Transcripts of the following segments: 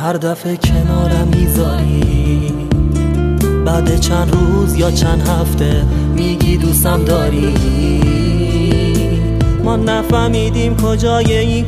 هر دفعه کنارم میذاری، بعد چند روز یا چند هفته میگی دوستم داری. ما نفهمیدیم کجای این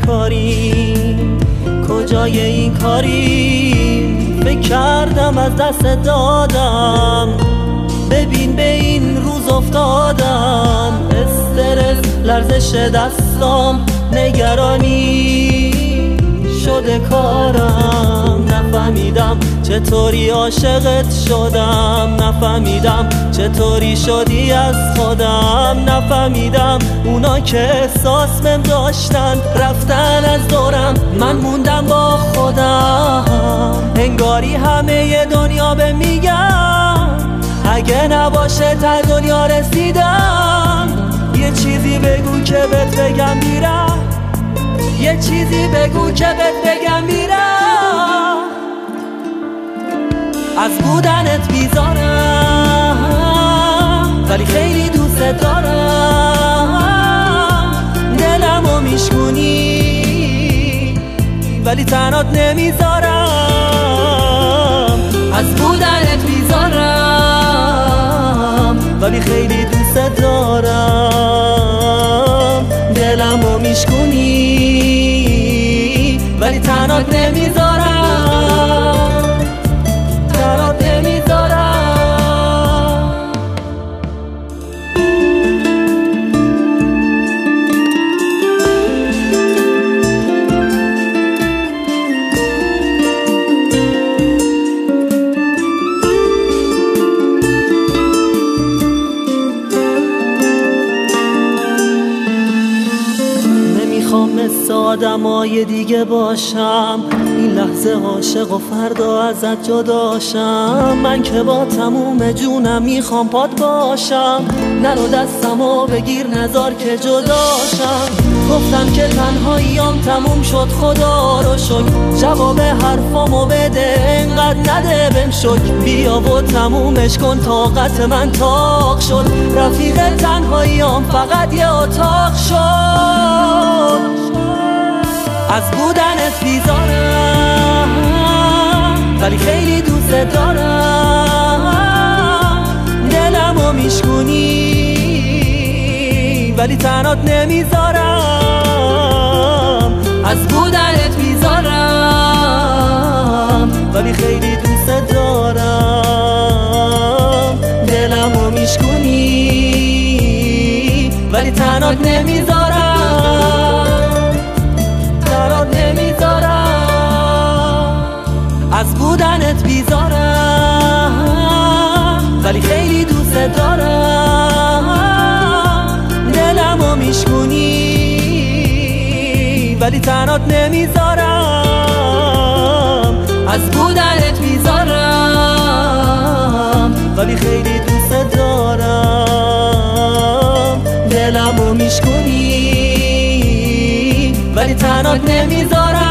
کاری، فکر کردم از دست دادم، ببین به این روز افتادم. استرس، لرزش دستام، نگرانی شده کارم. نفهمیدم چطوری عاشقت شدم، نفهمیدم چطوری شدی از خودم، نفهمیدم اونا که احساس بهم داشتن رفتن از دورم، من موندم با خودم. انگاری همه دنیا به میگم اگه نباشه تا دنیا رسیدم. یه چیزی بگو که بهت بگم میرم، یه چیزی بگو که بهت بگم میرم. از بودنت بیزارم ولی خیلی دوست دارم. دلمو میشکونی ولی تنهات نمیذارم. از بودنت بیزارم ولی خیلی دوست دارم. دلمو میشکونی ولی تنهات نمیذارم، تنهات نمیذارم. نمیخوام مثل آدمای دیگه باشم، این لحظه عاشق و فردا ازت جداشم. من که با تموم جونم میخوام پات باشم، نرو دستمو بگیر نذار که جداشم. گفتم که تنهاییام تموم شد خدا رو شکر، جواب حرفامو بده انقدر نده بهم شکر. بیا و تمومش کن طاقت من تاق شد، رفیق تنهاییام فقط یه اتاق شد. از بودنت بیزارم ولی خیلی دوست دارم. دلمو میشکونی ولی تنهات نمیذارم. از بودنت بیزارم ولی خیلی دوست دارم. دلمو میشکونی ولی تنهات نمیذارم، تنهات نمیذارم. از بودنت بیزارم ولی خیلی دوست دارم. دلمو میشکونی ولی تنهات نمیذارم. از بودنت بیزارم ولی خیلی دوست دارم. دلمو میشکونی ولی تنهات نمیذارم.